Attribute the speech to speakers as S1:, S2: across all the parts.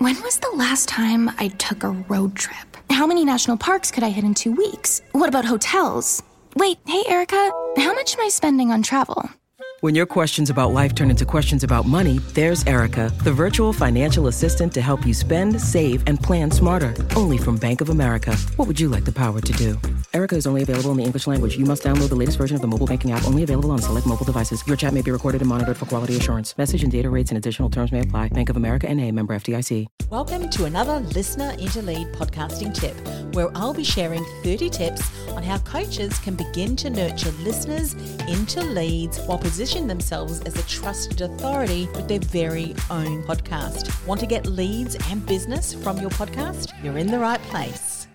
S1: When was the last time I took a road trip? How many national parks could I hit in 2 weeks? What about hotels? Wait, hey Erica, how much am I spending on travel?
S2: When your questions about life turn into questions about money, there's Erica, the virtual financial assistant to help you spend, save, and plan smarter. Only from Bank of America. What would you like the power to do? Erica is only available in the English language. You must download the latest version of the mobile banking app, only available on select mobile devices. Your chat may be recorded and monitored for quality assurance. Message and data rates and additional terms may apply. Bank of America N.A., member FDIC.
S3: Welcome to another Listener into Lead podcasting tip, where I'll be sharing 30 tips on how coaches can begin to nurture listeners into leads while positioning themselves as a trusted authority with their very own podcast. Want to get leads and business from your podcast? You're in the right place.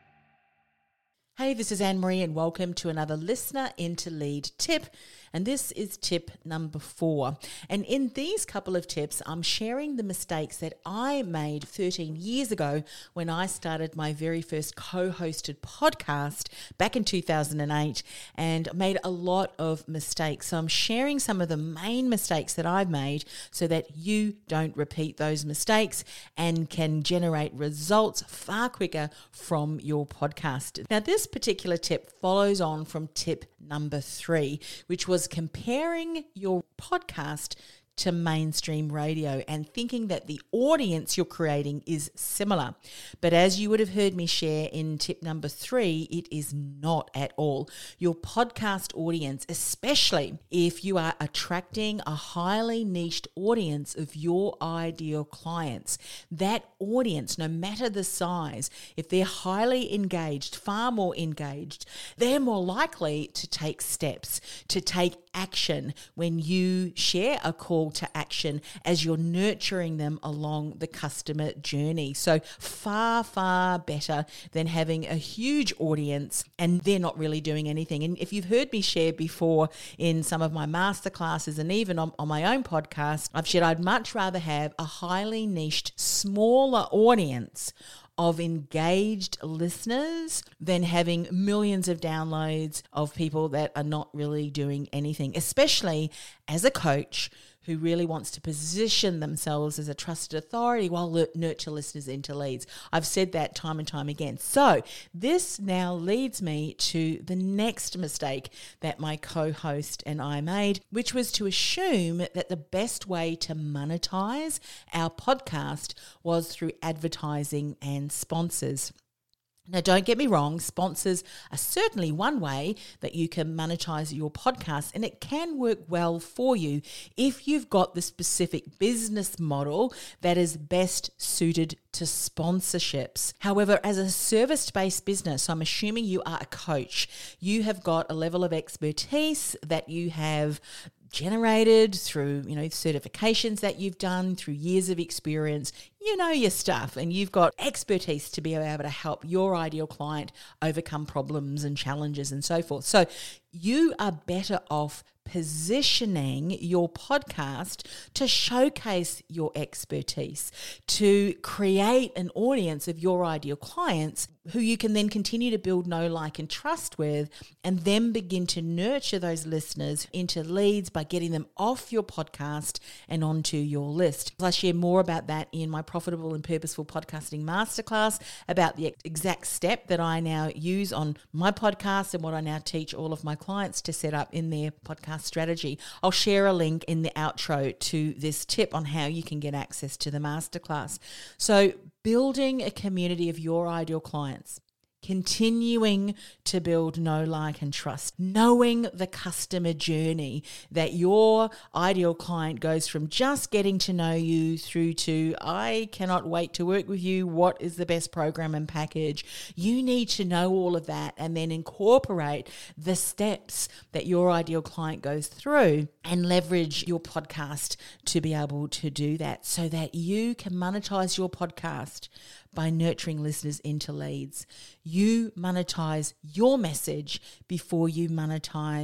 S3: Hey, this is Anne-Marie and welcome to another Listener into Lead tip. And this is tip number 4. And in these couple of tips, I'm sharing the mistakes that I made 13 years ago when I started my very first co-hosted podcast back in 2008 and made a lot of mistakes. So I'm sharing some of the main mistakes that I've made so that you don't repeat those mistakes and can generate results far quicker from your podcast. Now, this particular tip follows on from tip number 3, which was comparing your podcast to mainstream radio and thinking that the audience you're creating is similar. But as you would have heard me share in tip number 3, it is not at all. Your podcast audience, especially if you are attracting a highly niched audience of your ideal clients, that audience, no matter the size, if they're highly engaged, far more engaged, they're more likely to take steps, to take action when you share a call to action as you're nurturing them along the customer journey. So far, far better than having a huge audience and they're not really doing anything. And if you've heard me share before in some of my masterclasses and even on my own podcast, I've shared I'd much rather have a highly niched, smaller audience of engaged listeners than having millions of downloads of people that are not really doing anything, especially as a coach who really wants to position themselves as a trusted authority while nurture listeners into leads. I've said that time and time again. So this now leads me to the next mistake that my co-host and I made, which was to assume that the best way to monetize our podcast was through advertising and sponsors. Now, don't get me wrong, sponsors are certainly one way that you can monetize your podcast, and it can work well for you if you've got the specific business model that is best suited to sponsorships. However, as a service-based business, so I'm assuming you are a coach, you have got a level of expertise that you have generated through, certifications that you've done, through years of experience. You know your stuff and you've got expertise to be able to help your ideal client overcome problems and challenges and so forth. So you are better off positioning your podcast to showcase your expertise, to create an audience of your ideal clients who you can then continue to build know, like, and trust with, and then begin to nurture those listeners into leads by getting them off your podcast and onto your list. I share more about that in my Profitable and Purposeful Podcasting Masterclass, about the exact step that I now use on my podcast and what I now teach all of my clients to set up in their podcast strategy. I'll share a link in the outro to this tip on how you can get access to the masterclass. So building a community of your ideal clients, continuing to build know, like, and trust, knowing the customer journey, that your ideal client goes from just getting to know you through to, I cannot wait to work with you, what is the best program and package. You need to know all of that and then incorporate the steps that your ideal client goes through and leverage your podcast to be able to do that so that you can monetize your podcast by nurturing listeners into leads. You monetize your message before you monetize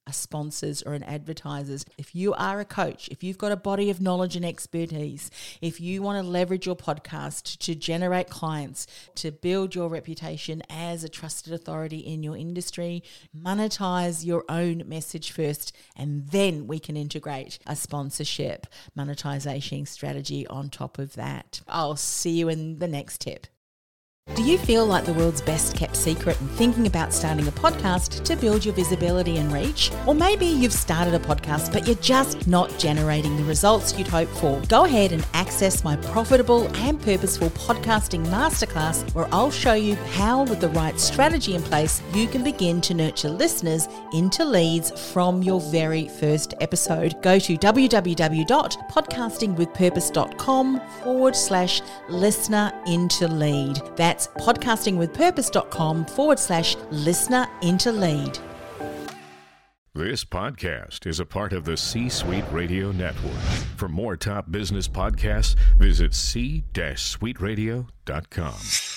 S3: a sponsors or an advertisers. If you are a coach, if you've got a body of knowledge and expertise, if you want to leverage your podcast to generate clients, to build your reputation as a trusted authority in your industry, monetize your own message first, and then we can integrate a sponsorship monetization strategy on top of that. I'll see you in the next tip. Do you feel like the world's best kept secret and thinking about starting a podcast to build your visibility and reach? Or maybe you've started a podcast but you're just not generating the results you'd hope for. Go ahead and access my profitable and purposeful podcasting masterclass, where I'll show you how, with the right strategy in place, you can begin to nurture listeners into leads from your very first episode. Go to www.podcastingwithpurpose.com/listener into lead. That's podcastingwithpurpose.com/listener into lead.
S4: This podcast is a part of the C-Suite Radio Network. For more top business podcasts, visit c-suiteradio.com.